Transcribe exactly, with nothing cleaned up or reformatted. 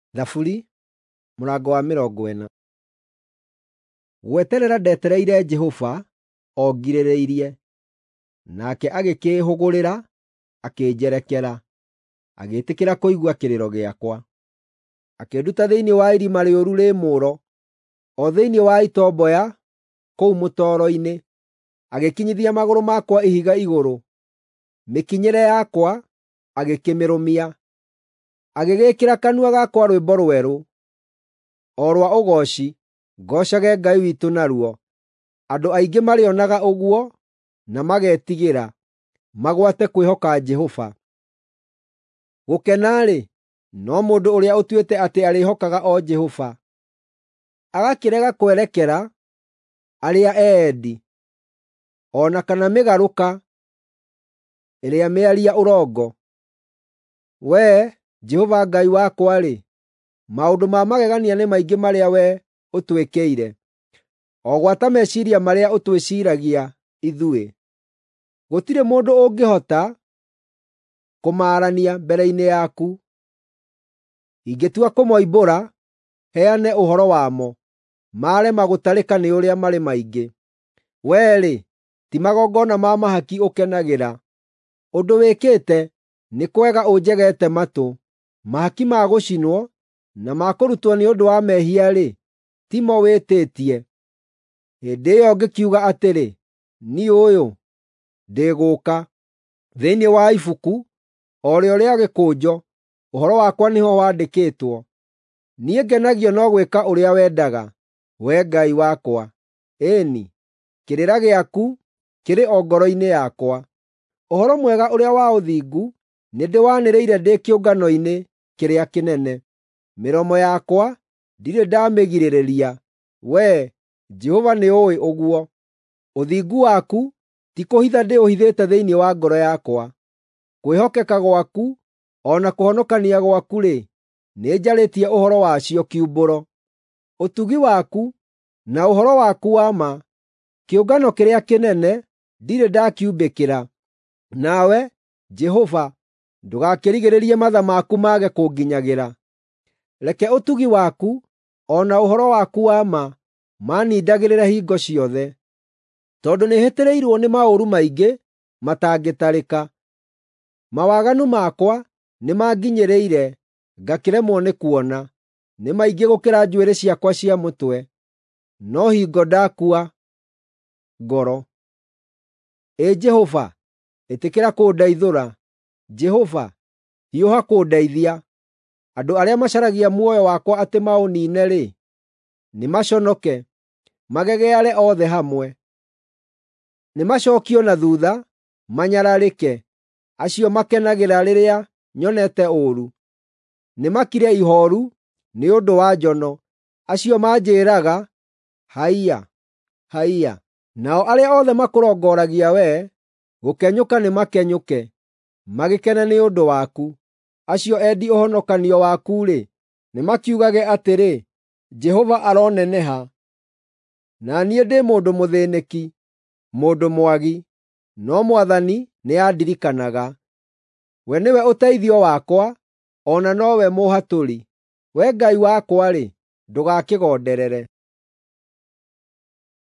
Thaburi mũrango wa mĩrongo ĩna. Gweterera ndetereire Jehova o ngirĩrĩirie, nake agĩkĩĩhũgũrĩra, akĩnjerekera, agĩĩtĩkĩra kũigua kĩrĩro gĩakwa. Akĩnduta thĩinĩ wa irima rĩũru rĩ mũũro, o thĩinĩ wa itomboya kũu mũtoro-inĩ, agĩkinyithia magũrũ makwa ihiga igũrũ. Mĩkinyĩre yakwa agĩkĩmĩrũmia, agĩgĩĩkĩra kanua gakwa rwĩmbo rwerũ, o rwa ũgooci, ngoocage Ngai witũ naruo. Andũ aingĩ marĩonaga ũguo, na magetigĩra, magwate kwĩhoka Jehova. Gũkena-rĩ, no mũndũ ũrĩa ũtuĩte atĩ arĩhokaga o Jehova, agakĩrega kwerekera arĩa eendi, o na kana mĩgarũka ĩrĩa mĩaria ũrongo. Wee, Jehova Ngai wakwa-rĩ, maũndũ ma magegania nĩ maingĩ marĩa wee ũtwĩkĩire, o gwata meciiria marĩa ũtwĩciiragia ithuĩ. Gũtirĩ mũndũ ũngĩhota kũmaarania mbere-inĩ yaku. Ingĩtua kũmoimbũra, heane ũhoro wamo, maarema gũtarĩka nĩ ũrĩa marĩ maingĩ. Wee-rĩ, ti magongona ma mahaki ũkenagĩra. Ũndũ wĩkĩte nĩ kwega ũnjegete matũ. Mahaki ma gũcinwo na ma kũrutwo nĩ ũndũ wa mehia-rĩ, timo wĩtĩtie. Hĩndĩ ĩyo ngĩkiuga atĩrĩ, niĩ ũyũ, ndĩgũũka. Thĩinĩ wa ibuku o rĩo rĩa gĩkũnjo, ũhoro wakwa nĩho wandĩkĩtwo. Niĩ ngenagio no gwĩka ũrĩa wendaga, wee Ngai wakwa. Ĩĩ-ni, kĩrĩra gĩaku kĩrĩ o ngoro-inĩ yakwa. Ũhoro mwega ũrĩa wa ũthingu nĩndĩwanĩrĩire ndĩ kĩũngano-inĩ kĩrĩa kĩnene. Mĩromo yakwa ndirĩ ndamĩgirĩrĩria. Wee, Jehova nĩũũĩ ũguo. Ũthingu waku ti kũhitha ndĩũhithĩte thĩinĩ wa ngoro yakwa. Kwĩhokeka gwaku o na kũhonokania gwaku-rĩ, nĩnjarĩtie ũhoro wacio kiumbũro. Ũtugi waku na ũhoro waku wa ma, kĩũngano kĩrĩa kĩnene, ndirĩ ndakiumbĩkĩra. Nawe, Jehova, ndũgakĩrigĩrĩrie matha maku mage kũnginyagĩra. Reke ũtugi waku o na ũhoro waku wa ma manindagĩrĩre hingo ciothe. Tondũ nĩhĩtĩrĩirwo nĩ maũru maingĩ matangĩtarĩka. Mawaganu makwa nĩmanginyĩrĩire, ngakĩremwo nĩ kuona. Nĩ maingĩ gũkĩra njuĩrĩ ciakwa cia mũtwe, no hingo ndakua ngoro. Ĩ Jehova, ĩtĩkĩra kũndeithũra. Jehova, hiũha kũndeithia. Andũ arĩa macaragia muoyo wakwa atĩ maũniine-rĩ, nĩmaconoke, magegeare othe hamwe. Nĩmacookio na thuutha, manyararĩke, acio makenagĩra rĩrĩa nyonete ũũru. Nĩmakire ihooru nĩ ũndũ wa njono, acio manjĩĩraga, haiya, haiya. Nao arĩa othe makũrongoragia wee, gũkenyũka nĩmakenyũke, magĩkene nĩ ũndũ waku. Acio endi ũhonokanio waku-rĩ, nĩmakiugage atĩrĩ, Jehova aroneneha. Na niĩ ndĩ mũndũ mũthĩĩnĩki, mũndũ mwagi, no Mwathani nĩandirikanaga. We nĩwe ũteithio wakwa, o na nowe mũhatũri. Wee Ngai wakwa-rĩ, ndũgakĩgonderere.